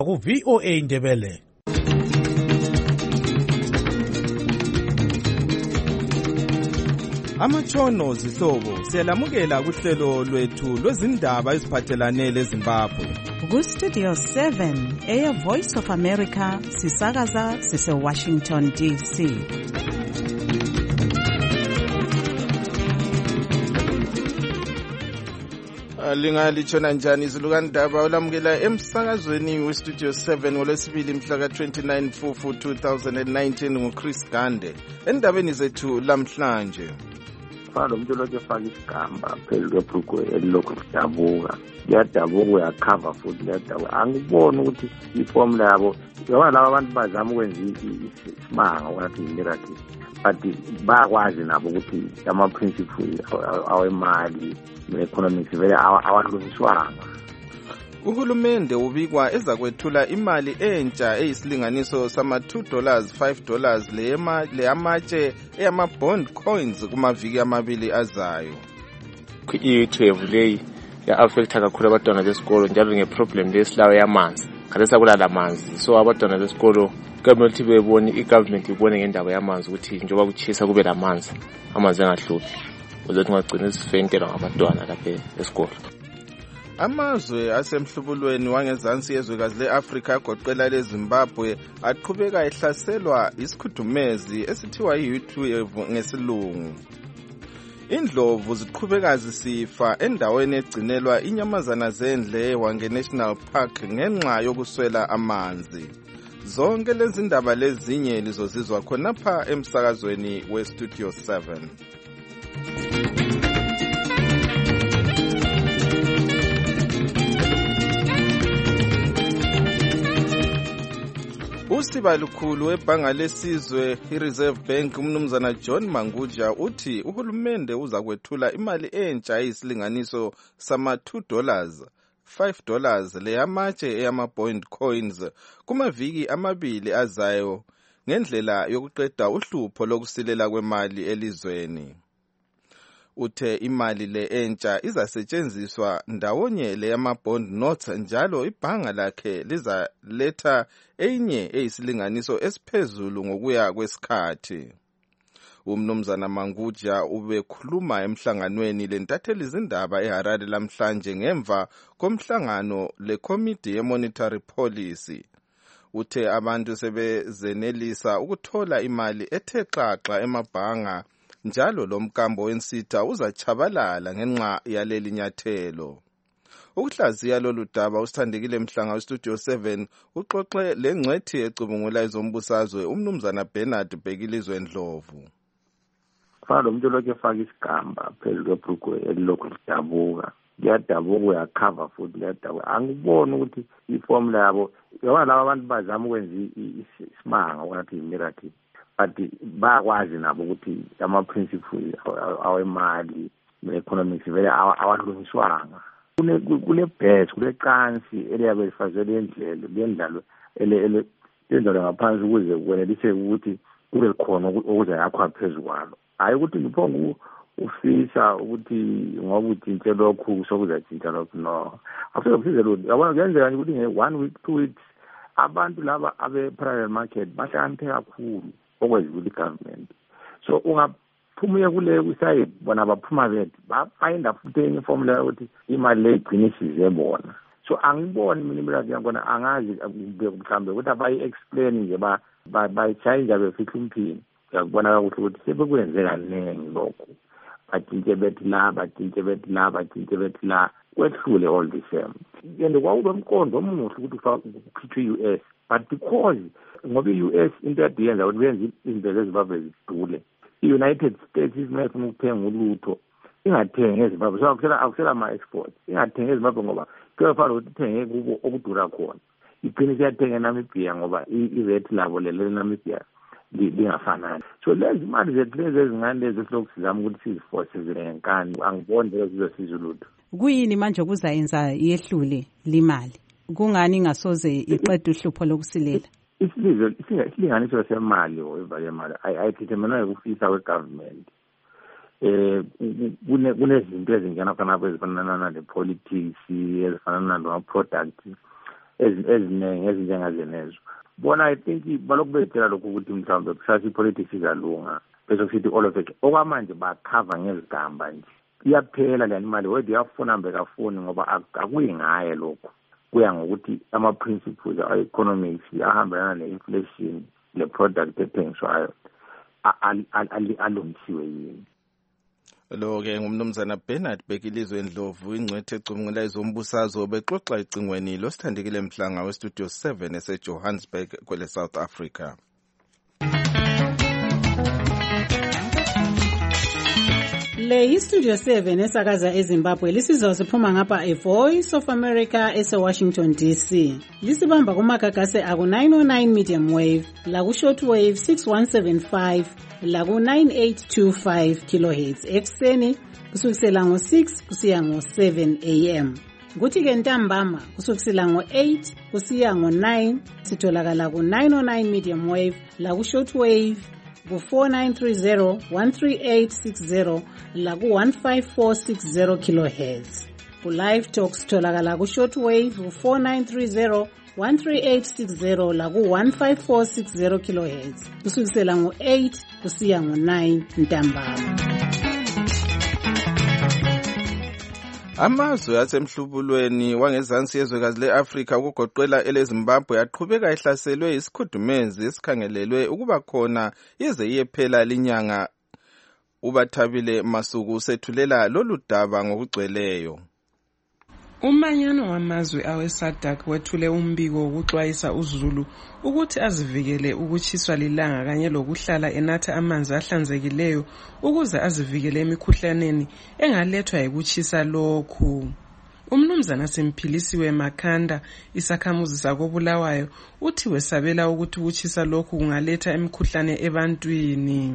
ku VOA Ndebele. Amatshono zihlobo siyalamukela kuhlelo lwethu lwezindaba eziphathelane leZimbabwe. Ku Studio 7 Air Voice of America sisakaza sise Washington DC. Lingalithona njani izilukandaba olamukela emsakazweni weStudio 7 ngolwesibili mhla ka-29 Mfumfu 2019 nguChris Gande. Endabeni zethu lamhlanje. Lo muntu lokho efaka isigamba phezulu kwebhrugwe elilokhu lidabuka. Liyadabuka uyakhava futhi liyadabuka. Angiboni ukuthi iformula yabo ngoba laba abantu bazama ukwenza isimanga ukuthi i-miracle. But bayakwazi nabo ukuthi ama-principles awemali ne-economics vele awalungiswanga. Uhulumende ubikwa ezakwethula imali entsha eyisilinganiso sama$2, $5 leyamatshe eyama-bond coins kumaviki amabili azayo. I-12 leyi ya-affecta kakhulu abantwana besikolo njalo nge-problem lesilayo yamanzi. Khathesi akulala manzi, so abantwana besikolo kumele bebone i-government ibone ngendaba yamanzi ukuthi njengoba kuchisa kube lamanzi, amanzi angahluphi. Ukuze kungagcini sifentelwa ngabantwana lapha esikolo. Amazwe asemhlubulweni wangezansi yezwekazi le-Afrika agoqela leZimbabwe aqhubeka ehlaselwa isikhudumezi esithiwa yi-U12 ngesilungu. Indlovu ziqhubeka zisifa endaweni egcinelwa inyamazana zendle eHwange National Park ngenxa yokuswela amanzi. Zonke lezi ndaba lezinye lizozizwa khonapha emsakazweni weStudio 7. Usibalukhulu webhanga lesizwe iReserve Bank umnumzana John Manguja uthi uhulumende uza kwethula imali entsha eyisilinganiso sama$2, $5 leyamatshe eyama-bond coins kumaviki amabili azayo ngendlela yokuqeda uhlupho lokusilela kwemali elizweni. Uthe imali le entsha izasetshenziswa ndawonye leyama-bond notes njalo ibhanga lakhe lizaletha enye eyisilinganiso esiphezulu ngokuya kwesikhathi. Umnumzana Manguja ubekhuluma emhlanganweni lentatheli zindaba eHarare lamhlanje ngemva komhlangano leCommittee ye-Monetary Policy. Uthe abantu sebezenelisa ukuthola imali ethe xaxa emabhanga njalo lo mkambo wensitha uzachabalala ngenxa yaleli nyathelo. Ukuhlaziya lolu daba usithandekile Mhlanga weStudio 7 uxoxe lengcwethi ecubungula ezombusazwe umnumzana Bernard Bhekilizwe Ndlovu. Lo muntu lokho efaka isigamba phezulu kwebhrugwe elilokhu lidabuka. Liyadabuka uyakhava futhi liyadabuka. Angiboni ukuthi iformula yabo ngoba laba abantu bazama ukwenza isimanga ukuthi i-miracle. But bayakwazi nabo ukuthi ama-principles awemali ne-economics vele awalungiswanga. Kule-best, kule-cansi eliyabe lifazelwe lendlalo lendlalo ngaphansi ukuze kweneliseke ukuthi kube khona okuza yakhwa phezu kwalo. Hayi ukuthi ngiphonga ufisa ukuthi ngoba utshintshe lokhu sokuzatshintsha lokhu, no. Akusekusizwe lutho. Yabona kuyenzeka nje ukuthi nge-1 week, 2 weeks abantu laba abe-private market bahlakaniphe kakhulu okwenza ukuthi i-government. So ungaphumuye kule kusayide bona baphuma bethu bafayinda futhi enye formula yokuthi imali le igcine isize bona. So angiboni mina imirathi yakhona angazi mhlawumbe ukuthi abayi-explain nje bayitshayenja befihla umphini. Yakubona kakuhle ukuthi sebekwenze kaningi lokhu. Batshintshe bethi la, batshintshe bethi la, batshintshe bethi la. Kwehlule all the same. And kwakube umqondo omuhle ukuthi kukhitshwe i-US. But because ngoba i-US into yadiyenza ukuthi benze izinto zeZimbabwe zidule. I-United States izimefuna ukuthenga ulutho. Ingathengi eZimbabwe. So akusela ama-exports. Ingathengi eZimbabwe ngoba kuyafana ukuthi ithenge kubo okudura khona. Igcine siyathenga eNamibia ngoba i-VAT labo lelo eNamibia lingafanani. So lezi imali zethu lezi ezincane lezi esilokhu sizama ukuthi sizifose zirenkani. Angiboni lezo zizosiza ulutho. Kuyini manje okuzayenza yehlule limali? Kungani ingasoze iqede uhlupho lokusilela? Isilinganiso semali oyivale ayithithemena ukufisa kwegovernment. Kunezinto ezingena khona ezifana nale politics ezifana nalo products eziningi ezinjengazenezo. Bona I think balokhu betshela lokhu ukuthi mhlawumbe kusasa ipolitics izalunga bese kusithi all of it okwamanje bakhava ngezigamba nje. Iyaphela le imali whether uyafuna mbe kafuni ngoba akuyingaye lokho. Kuya ngokuthi ama-principles a-economics ahambelana ne-inflation le-product ethengiswayo alungisiwe yini. Lo-ke ngumnumzana Bernard Bekilizwe Ndlovu, ingcwethe ecubungula ezombusazwe, bexoxa ecingweni losithandekile Mhlanga westudio 7 eseJohannesburg kwele South Africa. Le istudio 7 esakaza eZimbabwe lisizwa siphuma ngapha eVoice of America eseWashington DC. Lisibamba kumagagase aku 909 medium wave, laku short wave 6175, laku 9825 kilohertz ekseni kusukisela ngo6 kusiya ngo7 am. Kuthi ke ntambama kusukisela ngo8 kusiya ngo9 sitholakala ku 909 medium wave, laku short wave ku4930 13860 laku 15460 kilohertz. Ku live talk sitholakala ku short wave ku4930 13860 laku 15460 kilohertz kusukisela ngo8 kusiya ngo9 ntambama. Amazwe asemhlubulweni wangezansi yezwekazi le-Afrika ukugoqela eleZimbabwe aqhubeka ehlaselwe isikhudumezi esikhangelelwe ukuba khona ize iyephela linyanga. uBathabile Masuku sethulela lolu daba ngokugcweleyo. Umanyano wamazwe awe-SADC wethule umbiko wokuxwayisa uZulu ukuthi azivikele ukutshiswa lilanga kanye lokuhlala enatha amanzi ahlanzekileyo ukuze azivikele emikhuhlaneni engalethwa yikutshisa lokhu. Umnumzana Simphilisiwe Makhanda, isakhamuzi sakoBulawayo, uthi wesabela ukuthi ukutshisa lokhu kungaletha imikhuhlane ebantwini.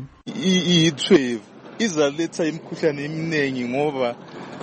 I-12 izaletha imikhuhlane eminingi ngoba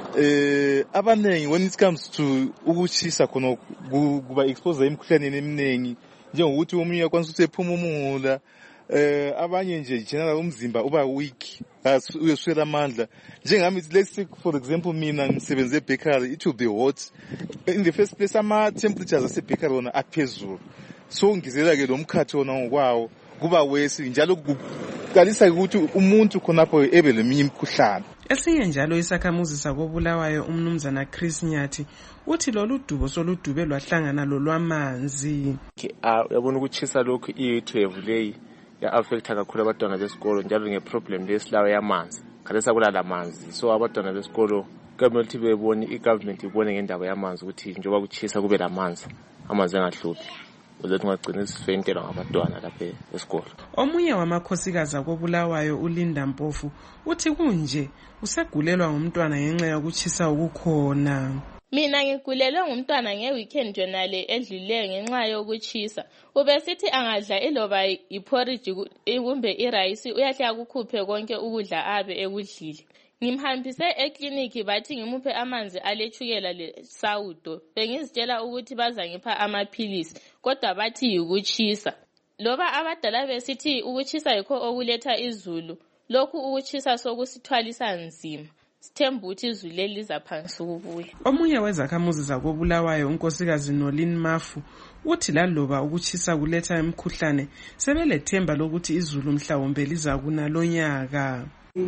abanengi when it comes to ukuchisa khona kuba expose imikhuhlane eminingi njengokuthi umuntu uyakwanisa ukuthi ephumula abanye nje general umzimba uba weak uyoswela amandla njengami. Let's say for example mina ngisebenze bakery, it will be hot in the first place, ama temperatures ase bakery wona aphezulu, so ngizela ke lo mkhathi wona ngokwawo kuba wesi njalo kuqalisa ukuthi umuntu khonapho ebe leminye imikhuhlane. Esinye njalo isakhamuzi sakoBulawayo umnumzana Chris Nyathi uthi lolu dubo soludube lwahlangana lolwamanzi. Yabona ukuchisa lokhu i-12 leyi ya-affecta kakhulu abantwana besikolo njalo nge-problem lesilawe yamanzi. Khalesa kulala manzi, so abantwana besikolo kumele ukuthi bebone i-government ibone ngendaba yamanzi ukuthi njengoba kuchisa kube lamanzi, amanzi angahluphi. Uzothi ngagcina sifentelwa ngabantwana lapha esikolo. Omunye wamakhosikazi akoBulawayo uLinda Mpofu uthi kunje usegulelwa ngumntwana ngenxa yokuchisa okukhona. Mina ngigulelwe ngumntwana ngeweekend jonale edlileyo ngenxa yokuchisa. Ubesithi angadla iloba iporridge kumbe irice uyahle akukhuphe konke ukudla abe ekudlile. Ngimhambise ekliniki bathi ngimuphe amanzi alechukela lesawudo. Bengizitshela ukuthi bazangipha amaphilisi kodwa bathi yikuchisa. Loba abadala besithi ukuchisa yikho okuletha izulu, lokhu ukuchisa sokusithwalisa nzima. Sithemba ukuthi izulu liza phansi ukubuya. Omunye wezakhamuzi zakoBulawayo unkosikazi Nolin Mafu uthi laloba ukuchisa kuletha imikhuhlane sebelethemba lokuthi izulu mhlawumbe liza kuna lonyaka.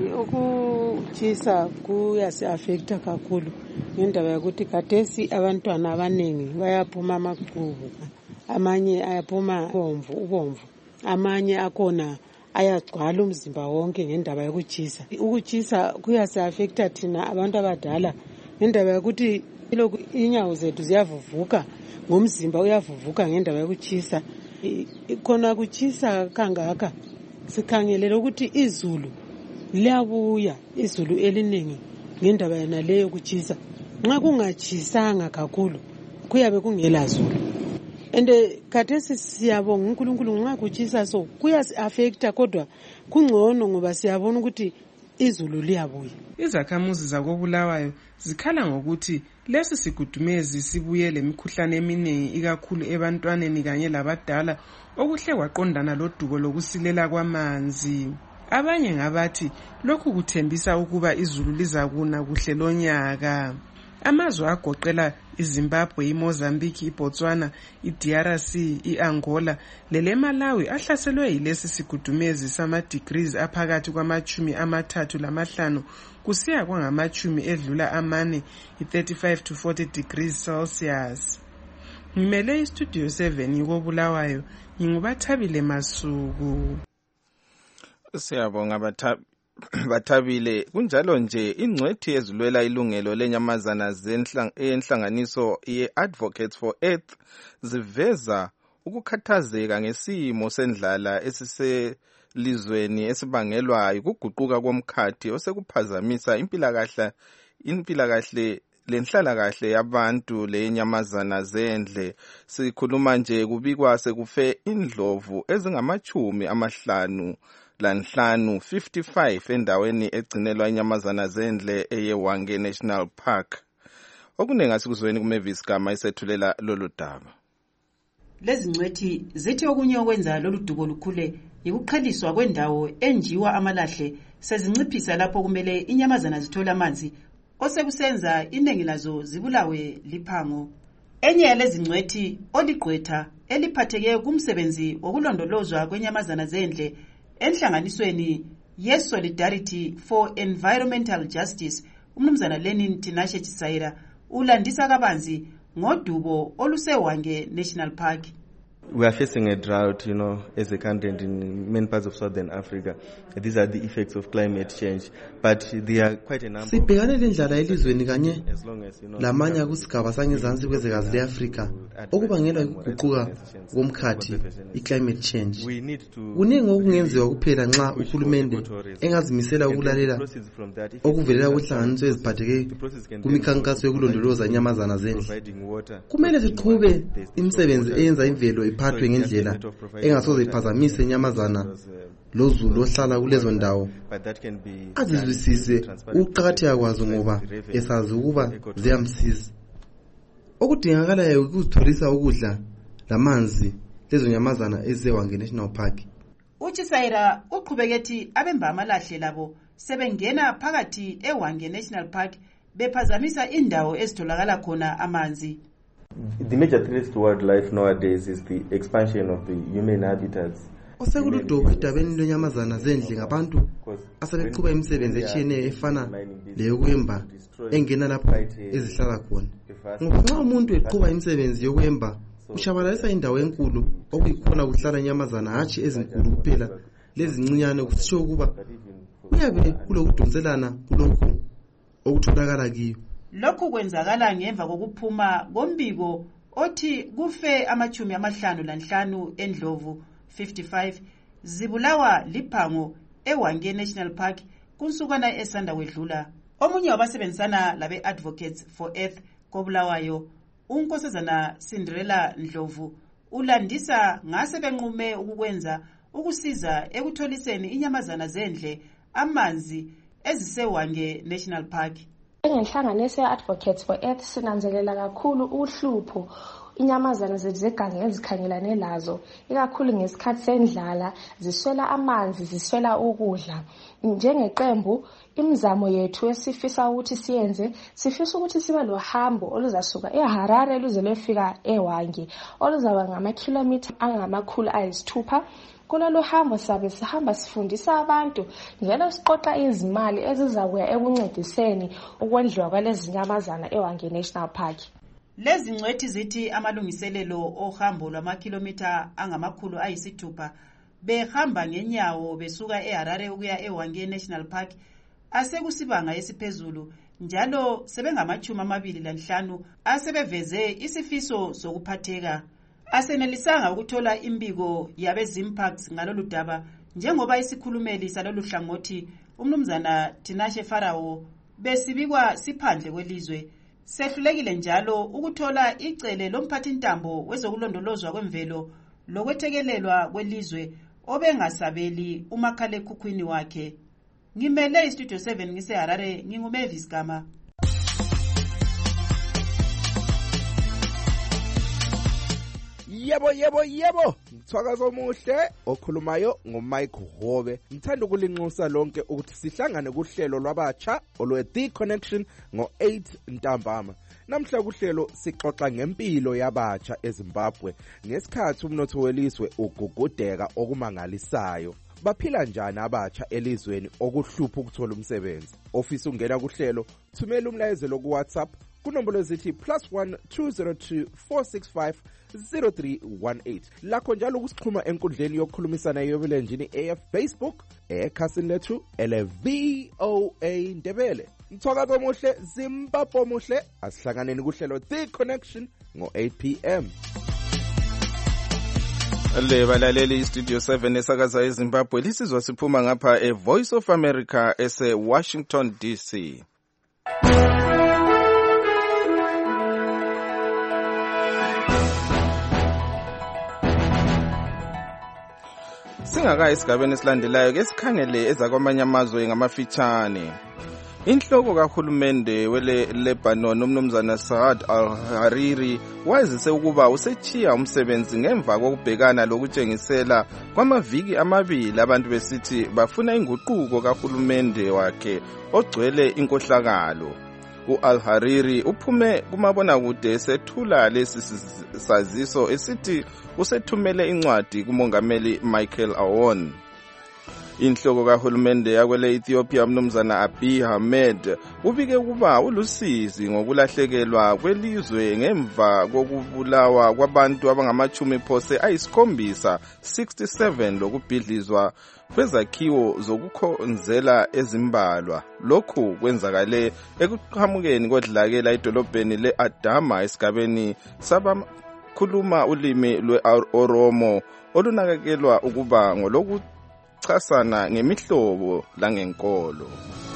Ukuchisa kuyasi-affecta kakhulu ngendaba yokuthi khathesi abantwana abaningi bayaphuma amaqhubu, amanye ayaphuma ubomvu, amanye akhona ayagcwala umzimba wonke ngendaba yokuchisa. Ukuchisa kuyasi-affecta thina abantu abadala ngendaba yokuthi lokhu inyawo zethu ziyavuvuka, ngomzimba uyavuvuka ngendaba yokuchisa. Khona kuchisa kangaka sikhangelele ukuthi izulu liyabuya, izulu eliningi ngendaba yana leyo kuchisa. Nxa kungachisanga kakhulu kuyabe kungela zulu. Ende khathesi siyabonga uNkulunkulu nxa kuchisa so kuyasi-affecta kodwa kungcono ngoba siyabona ukuthi izulu liyabuya. Izakhamuzi zakoBulawayo zikhala ngokuthi lesi sigudumezi sibuye lemikhuhlane eminingi ikakhulu ebantwaneni kanye labadala okuhle kwaqondana lodubo lokusilela kwamanzi. Abanye ngabathi lokhu kuthembisa ukuba izulu liza kuna kuhle lonyaka. Amazwe agoqela iZimbabwe, iMozambique, iBotswana, iDRC, iAngola leleMalawi ahlaselwe yilesi sigudumezi sama-degrees aphakathi kwama-35 kusiya kwangama-10 edlula amane, i-35 to 40 degrees Celsius. Ngimele iStudio 7 yikoBulawayo, nginguBathabile Masuku. Siyabonga Bathabile. Kunjalo nje ingcwethi ezilwela ilungelo lenyamazana enhlanganiso ye-Advocates for Earth ziveza ukukhathazeka ngesimo sendlala esiselizweni esibangelwa ukuguquka komkhathi osekuphazamisa impilakahle lenhlalakahle yabantu lenyamazana zendle. Sikhuluma nje kubikwa sekufe indlovu ezingama-55 endaweni egcinelwa inyamazana zendle eyeWange National Park. Okuningi asikuzweni kuMavis Gama isethulela lolu daba. Lezi ngcwethi zithi okunye okwenza lolu dubo lukhule yikuqheliswa kwendawo enjiwa amalahle sezinciphisa lapho kumele inyamazana zithola amanzi osekusenza iningi lazo zibulawe liphango. Enye yalezi ngcwethi oligqwetha eliphatheke kumsebenzi wokulondolozwa kwenyamazana zendle enhlanganisweni ye-Solidarity for Environmental Justice, umnumzana Lenin Tinashe Chisaira ulandisa kabanzi ngodubo oluseWange National Park. We are facing a drought, as a country and in many parts of Southern Africa. These are the effects of climate change. But there are quite a number. Sibhekane lendlala elizweni kanye lamanye kusigaba sangezansi kwezwekazi leAfrika okubangelwa ukuguquka komkhathi, i-climate change. Kuningi okungenziwa kuphela nxa uhulumende engazimisela ukulalela okuvelela kuhlanganiso eziphatheke kumikhankaso yokulondoloza inyamazana zendle. Kumele siqhube imisebenzi eyenza imvelo iphathwe ngendlela engasoze iphazamise inyamazana lozulu ohlala kulezo ndawo, azizwisise ukuqakatheka kwazo ngoba esazi ukuba ziyamsiza. Okudingakalayo ukuzitholisa ukudla lamanzi lezo nyamazana ezeWange National Park. Uchisaira uqhubekethi abemba amalahle labo sebengena phakathi eWange National Park bephazamisa indawo ezitholakala khona amanzi. The major threat to wildlife nowadays is the expansion of the human habitats. Osekuludubo idabeni lenyamazana zendle ngabantu asebeqhuba imisebenzi etshiyeneyo efana leyokwemba engena lapho ezihlala khona. Ngoba umuntu eqhuba imisebenzi yokwemba ushabalalisa indawo enkulu okuyikhona kuhlala inyamazana hatshi ezinkulu kuphela lezincinyane, kusho ukuba kuyabe kulokudonselana kulokhu okutholakala kiyo. Lokhu kwenzakala ngemva kokuphuma kombiko othi kufe ama-55 endlovu 55 zibulawa liphango eWange National Park kunsukana esanda wedlula. Omunye wabasebenzisana labe-Advocates for Earth koBulawayo, uNkosazana Cinderella Ndlovu, ulandisa ngase benqume ukukwenza ukusiza ekutholiseni inyamazana zendle amanzi eziseWange National Park. Ngenhlanganiso ye-Advocates for Earth sinanzelela kakhulu uhlupho inyamazana zeganga ezikhangelane lazo, ikakhulu ngesikhathi sendlala, ziswela amanzi, ziswela ukudla. Njengeqembu, imizamo yethu esifisa ukuthi siyenze, sifisa ukuthi sibe lohambo oluzasuka eHarare luze lefika eWange, oluzaba ngamakhilomitha angama-600. Kulolu hambo sabe sihamba sifundisa abantu njalo siqoqa izimali ezizakuya ekuncediseni ukwendliwa kwalezi nyamazana eWange National Park. Lezi ngcwethi zithi amalungiselelo ohambo lwamakhilomitha angama-600 behamba ngenyawo besuka eHarare ukuya eWange National Park asekusibanga esiphezulu, njalo sebengama-25 asebeveze isifiso sokuphatheka. Asenelisanga ukuthola imbiko yabeZimpacts ngalolu daba, njengoba isikhulumeli salolu hlangothi umnumzana Tinashe Farawo besibikwa siphandle kwelizwe. Sehlulekile njalo ukuthola icele lomphathintambo wezokulondolozwa kwemvelo lokwethekelelwa kwelizwe obengasabeli umakhalekhukhwini wakhe. Ngimele iStudio 7 ngiseHarare, nginguMavis Gama. Yebo, mthwakazo omuhle okhulumayo ngoMike Hobe. Ngithanda ukulinxusa lonke ukuthi sihlangane kuhlelo lwabatsha olwe The Connection ngo-8 ntambama. Namhla kuhlelo sixoxa ngempilo yabatsha eZimbabwe ngesikhathi umnotho welizwe ugugudeka okumangalisayo. Baphila njani abatsha elizweni okuhlupha ukuthola umsebenzi? Ofisa ungena kuhlelo, thumela umlayezelo ku WhatsApp kunombolo ezithi +1 202 465 0318. Lakho njalo kusixhuma enkundleni yokukhulumisana yobulenjini Facebook, ekhasini lethu ele-VOA Ndebele. Mthokazi omuhle, Zimbabwe omuhle, asihlanganeni kuhlelo The Connection ngo-8 p.m. Le balaleli iStudio 7 esakaza eZimbabwe lisizwa siphuma ngapha eVoice of America ese-Washington DC. Singaka esigabeni esilandelayo ke sikhangele ezakwamanye amazwe ngamafitshane. Inhloko kahulumende wele Lebanon umnumzana Saad al-Hariri wazise ukuba usechiya umsebenzi ngemva kokubhekana lokutshengisela kwamaviki amabili abantu besithi bafuna inguquko kahulumende wakhe ogcwele inkohlakalo. U-al-Hariri uphume kumabonakude esethula lesi saziso esithi usethumele incwadi kumongameli Michael Aoun. Inhloko kahulumende yakwele Ethiopia umnumzana Abiy Ahmed ubike ukuba ulusizi ngokulahlekelwa kwelizwe ngemva kokubulawa kwabantu abangama-7 67 lokubhidlizwa kwezakhiwo zokukhonzela ezimbalwa. Lokhu kwenzakale ekuqhamukeni kodlakela edolobheni le-Adama esigabeni sabakhuluma ulimi lwe-Oromo olunakekelwa ukuba ngolokuchasana ngemihlobo langenkolo.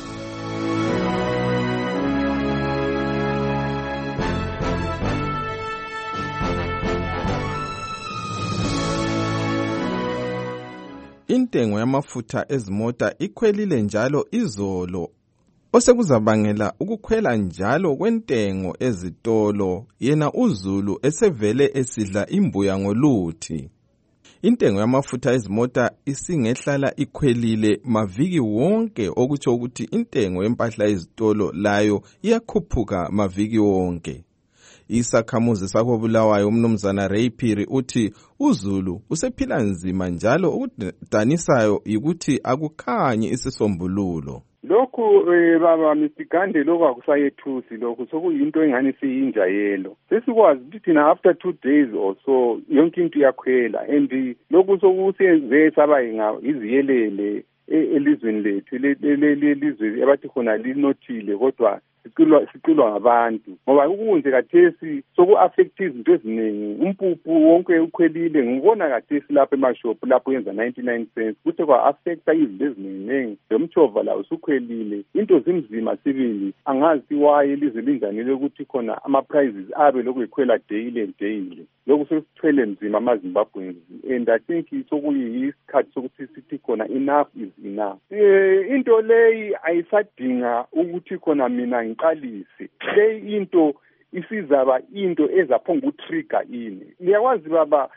Intengo yamafutha ezimota ikhwelile njalo izolo, osekuzabangela ukukhwela njalo kwentengo ezitolo yena uZulu esevele esidla imbuya ngoluthi. Intengo yamafutha ezimota isingehlala ikhwelile maviki wonke, okutsho ukuthi intengo yempahla ezitolo layo iyakhuphuka maviki wonke. Isakhamuzi sakobulawayo umnumzana Ray Phiri uthi uZulu usephila nzima njalo ukudanisayo ukuthi akukhanyi isisombululo. Lokhu baba misigande lokhu akusayethusi, lokhu sokuyinto engani siyinjayelo. Sesikwazi ukuthi thina after 2 days or so yonke into iyakhwela, and lokhu sokusenze saba iziyelele elizweni lethu lelizwe abathi khona linothile kodwa siqulwa ngabantu ngoba ukunje kathesi soku-affect izinto eziningi. Umpuphu wonke ukhwelile, ngibona kathesi lapho emashophu lapho yenza 99 cents kuthi kwa-affecta izinto eziningi. Lomchova lawo usukhwelile, into zimzima sibili, angazi waye elizwe linjanile ukuthi khona ama-prices abe lokhu ekhwela daily. Lokhu sesithwele nzima amaZimbabweans, and I think sokuyisikhathi sokuthi sithi khona enough is enough. Into leyi ayisadinga ukuthi khona mina ngiqalise. Leyi into isizaba into ezaphonga utrigger ini. Liyakwazi baba,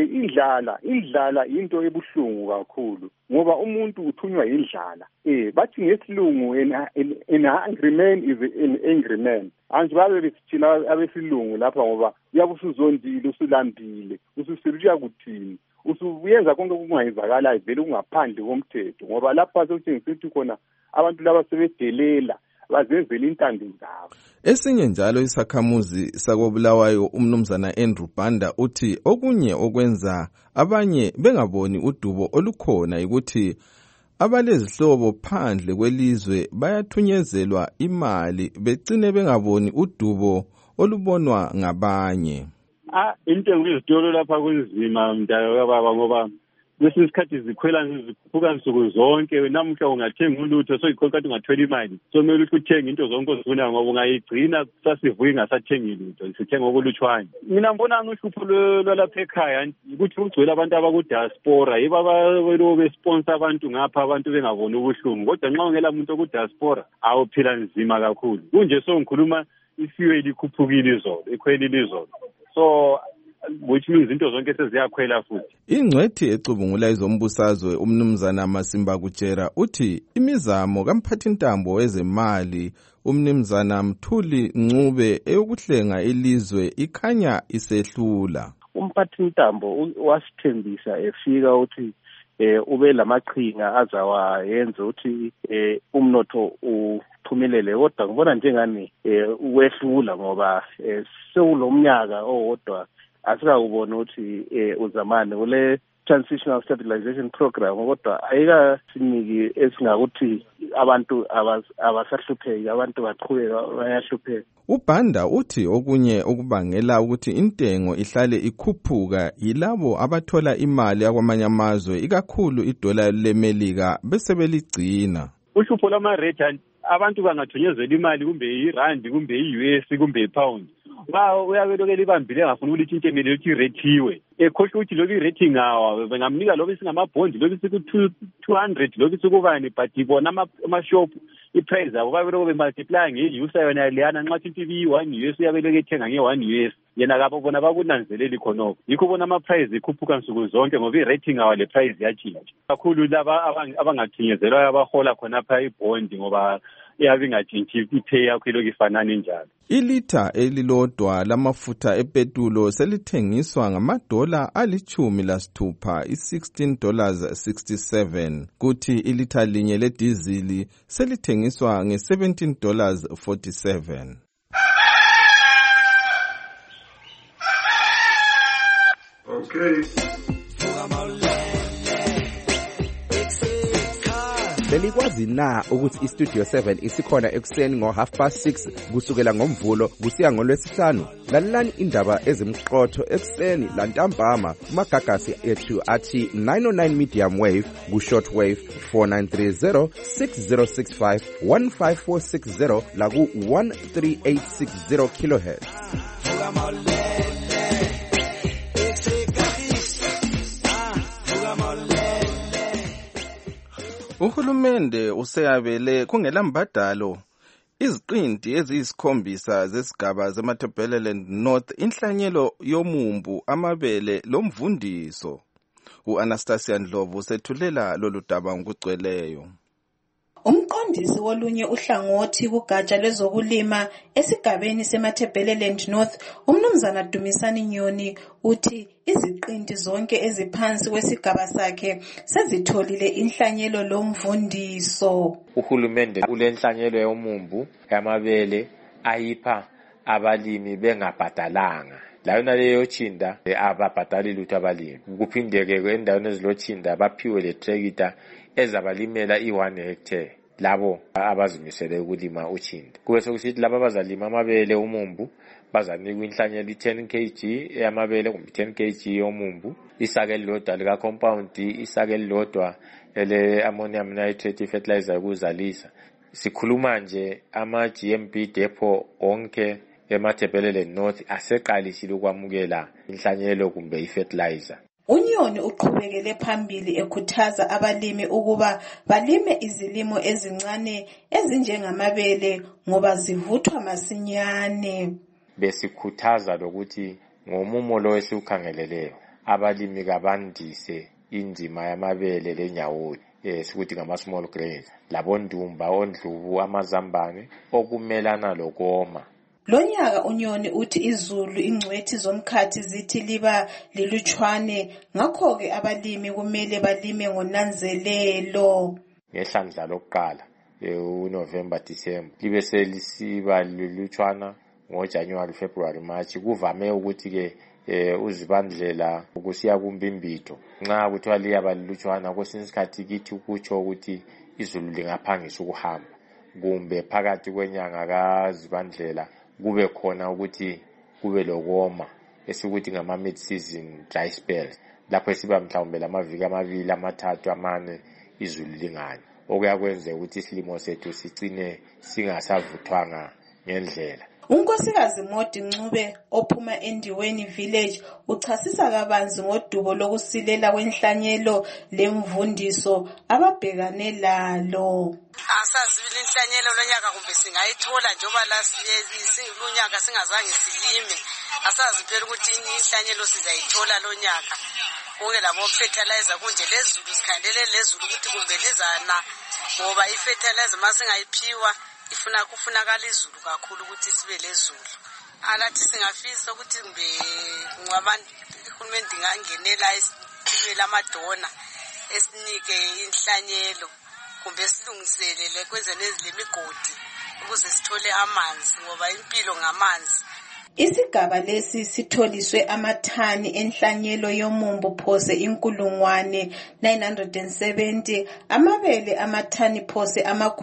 indlala into ebuhlungu kakhulu ngoba umuntu uthunywa indlala. Bathi ngesilungu an hungry man is an angry man. Anje babe besithina abesilungu lapha ngoba uyabe usuzondile, usulambile, ususiruya kuthini, usuyenza konke okungayenzakala vele ungaphandle komthetho ngoba lapha sekutshengisa ukuthi khona abantu laba sebedelela bazenzela intando zabo. Esinye njalo isakhamuzi sakobulawayo umnumzana Andrew Banda uthi okunye okwenza abanye bengaboni udubo olukhona ukuthi abalezihlobo phandle kwelizwe bayathunyezelwa imali begcine bengaboni udubo olubonwa ngabanye. Intengo izitolo lapha kunzima mntayo baba ngoba kwesinye isikhathi zikhwela zikhuphuka nsuku zonke. Namuhla ungathenga ulutho soyikhonkathi ungathwela imali, somele ukuthi uthenge into zonke ozifunayo ngoba ungayigcina sasivuya ingasathengi lutho, sithenga okulutshwane. Mina ngibona uhlupho lwalapha ekhaya ukuthi kugcwele abantu abakudiaspora yibo abalo besponsor abantu ngapha, abantu bengaboni ubuhlungu. Kodwa nxa ungela muntu okudiaspora awuphila nzima kakhulu. Kunje so ngikhuluma ifuel ikhuphukile izolo, ikhwelile izolo. So which means into zonke seziyakhwela futhi. Ingcwethi ecubungula izombusazwe umnumzana Masimba Kutshera uthi imizamo kamphathintambo wezemali umnumzana Mthuli Ncube eyokuhlenga ilizwe ikhanya isehlula. Umphathintambo wasithembisa efika uthi ube lamaqhinga azawayenza ukuthi umnotho uphumelele, kodwa ngibona njengani uwehlula ngoba sekulomnyaka owodwa asikakubona ukuthi uzamane kule transitional stabilization program, kodwa ayikasiniki esingakuthi abantu abasahlupheki, abantu baqhubeka bayahlupheka. uBhanda uthi okunye okubangela ukuthi intengo ihlale ikhuphuka yilabo abathola imali yakwamanye amazwe ikakhulu idola leMelika bese beligcina. Uhlupho lwamarate abantu bangathunyezela imali kumbe irandi kumbe iUS kumbe ipound. Uyabelokela ibambile ngafuna ukuthi into emele ukuthi irethiwe. Ekhohle ukuthi lokhu irating awa bengamnika lokhu singamabhondi lokhu siku200 lokhu sikubani but ibona ama-shop iprice abo babeloko bemultiply nge-US yona leyana nxa sithi i1 US uyabeloko ethenga nge1 US yena kabo bona bakunanzeleli khonokho. Yikho bona ama-price ikhuphuka nsuku zonke ngoba i-rating awa le price yatshintsha. Kakhulu laba abangathinyezelwayo abahola khonapha ibhondi ngoba iyabe ingatshintshi ipay yakho ilokhu ifanana njalo. Ilitha elilodwa lamafutha epetulo selithengiswa $16 $16.67 kuthi ilitha linye ledizili selithengiswa $17.47. Okay. Belikwazi na ukuthi iStudio 7 isikhona ekuseni ngo6:30 kusukela ngomvulo kusiya ngolwesihlanu? Lalelani indaba ezimqotho ekuseni lantambama kumagagasi ethu athi 909 medium wave ku-shortwave 4930 6065 15460 laku 13860 kilohertz. Uhulumende useyabele kungela mbadalo iziqinti eziyisikhombisa zesigaba zeMatabeleland North inhlanyelo yomumbu amabele lomvundiso. U-Anastasia Ndlovu usethulela lolu daba ngokugcweleyo. Umqondisi wolunye uhlangothi kugatsha lwezokulima esigabeni seMatabeleland North, umnumzana Dumisani Nyoni, uthi iziqinti zonke eziphansi kwesigaba sakhe sezitholile inhlanyelo lomvundiso. Uhulumende ulenhlanyelo yomumbu yamabele ayipha abalimi bengabhadalanga. Layona leyo chinda ababhadali lutho abalimi. Kuphindeke endaweni ezilochinda baphiwe le tractor ezabalimela i1 hectare labo abazimisele ukulima uchinda. Kube sokusithi laba abazalima amabele umumbu bazanikwa inhlanyelo i10 kg yamabele kumbe 10 kg yomumbu, isake elilodwa lika compound, isake elilodwa ele ammonium nitrate fertilizer ukuzalisa. Sikhuluma nje ama-GMB depot onke eMatabeleland North aseqalisile ukwamukela inhlanyelo kumbe ifertilizer. Unyoni uqhubekele phambili ekhuthaza abalimi ukuba balime izilimo ezincane ezinjengamabele ngoba zivuthwa masinyane. Besikhuthaza lokuthi ngomumo lo esiukhangeleleyo abalimi kabandise indima yamabele lenyawoni sikuthi ngama-small grains labondumba, ondlubu, amazambane okumelana lokoma. Lonyaka unyoni uthi izulu ingcwethi zomkhathi zithi liba lilutshwane, ngakho-ke abalimi kumele balime ngonanzelelo. Ngehlandla lokuqala uNovember December libe selisiba lilutshwana ngoJanuary February March. Kuvame ukuthi-ke uzibandlela ukusiya kumbimbito nxa kuthiwa liyaba lilutshwana kwesinye isikhathi kithi ukutsho ukuthi izulu lingaphangisa ukuhamba, kumbe phakathi kwenyanga kaZibandlela kube khona ukuthi kube lokoma esikuthi ngama mid season dry spells lapho esiba mhlawumbe lamaviki amabili amathathu amane izulu lingani, okuyakwenza ukuthi isilimo sethu sigcine singasavuthwanga ngendlela. Unkosikazi Modi Ncube ophuma eNdiweni Village uchasisa kabanzi ngodubo lokusilela kwenhlanyelo lemvundiso ababhekane lalo. Asazibile inhlanyelo lonyaka kumbe singayithola njoba lonyaka singazange silime asazi phela ukuthi inhlanyelo sizayithola lo nyaka. Kuke labo fertilizer kunje lezulu sikhandele lezulu ukuthi kumbe lizana ngoba ifertilizer masingayiphiwa kufunakala izulu kakhulu ukuthi sibe lezulu. Alathi singafisa ukuthi kumbe ngabantu uhulumende ingangenela isibela amadona esinike inhlanyelo kumbe silungiselele kwenze nezimigodi ukuze sithole amanzi ngoba impilo ngamanzi. Isigaba lesi sitholiswe amathani enhlanyelo yomumbu phose 970, amabele amathani phose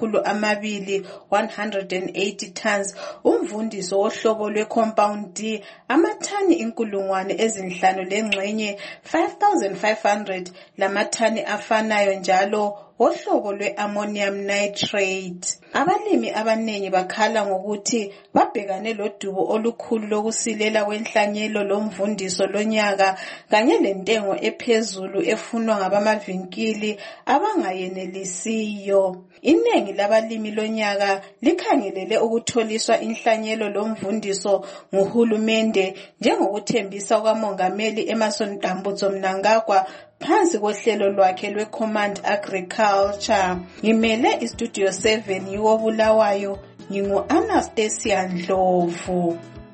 280 tons, umvundiso wohlobo lwe-compound D amathani 5,000 lengxenye 5,500 lamathani afanayo njalo ohlobo lwe-ammonium nitrate. Abalimi abanengi bakhala ngokuthi babhekane lodubo olukhulu lokusilela kwenhlanyelo lomvundiso lonyaka kanye lentengo ephezulu efunwa ngabamavinkili abangayenelisiyo. Inengi labalimi lonyaka likhangelele ukutholiswa inhlanyelo lomvundiso nguhulumende njengokuthembisa kwamongameli Emmerson Dambudzo Mnangagwa phansi kohlelo lwakhe lwe-Command Agriculture. Ngimele iStudio 7 yiwo Bulawayo, ngingu-Anastasia Ndlovu.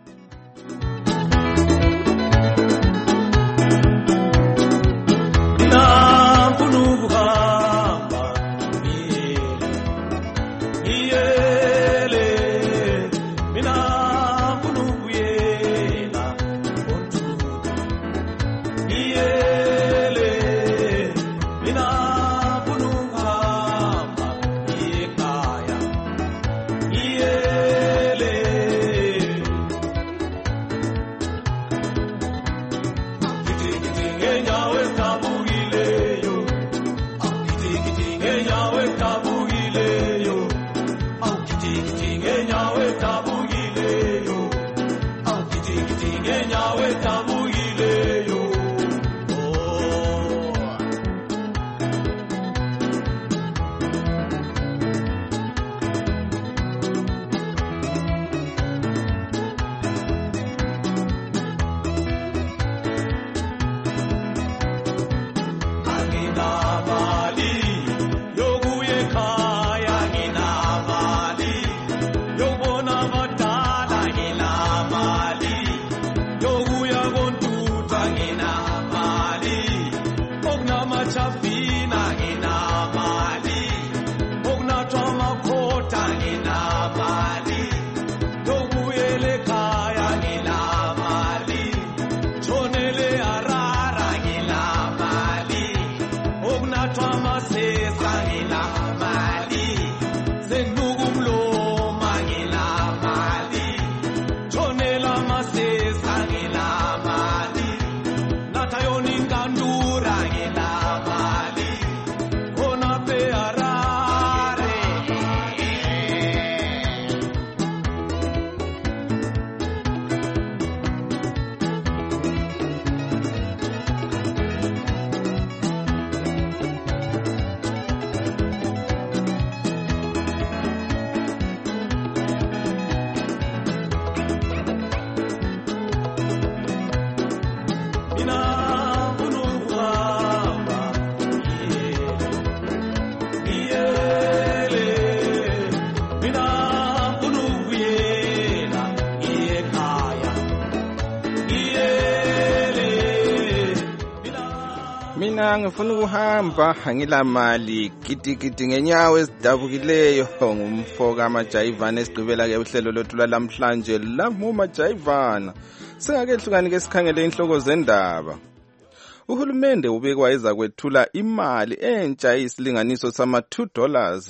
Mina ngifuna ukuhamba ngilamali gidigidi ngenyawo ezidabukileyo ngumfoka amajayivana esigqibela ke uhlelo lothu lamhlanje lamuma jayivana singakehlukani ke sikhangele inhloko zendaba. Uhulumende ubekwa ezakwethula imali entsha isilinganiso sama $2,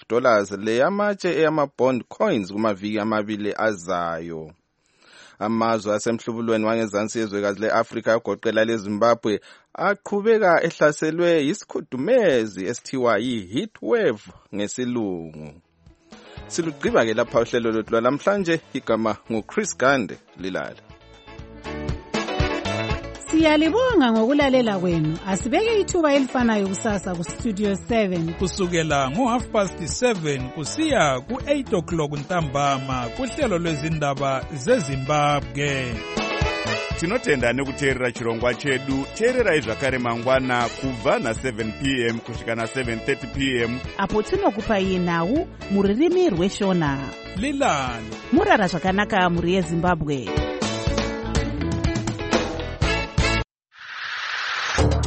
$5 leyamatshe eyama-bond coins kumaviki amabili azayo. Amazwe asemhlubulweni wangezansi yezwekazi le-Afrika agoqela leZimbabwe aqhubeka ehlaselwe isikhudumezi esithiwa yi-heat wave ngesilungu. Silugqiba ke lapha uhlelo lwethu lwalamhlanje, igama nguChris Gande Lilala. Siyalibonga ngokulalela kwenu. Asibeke ithuba elifanayo kusasa kuStudio 7 kusukela ngo7:30 kusiya ku8 o'clock ntambama kuhlelo lwezindaba zeZimbabwe. tinotenda nekuteerera chirongwa chedu. Teererai zvakare mangwana kubva na7 p.m. kusvika na7:30 p.m. apo tinokupai nhau mururimi rweshona. Lilani murara zvakanaka muri yeZimbabwe.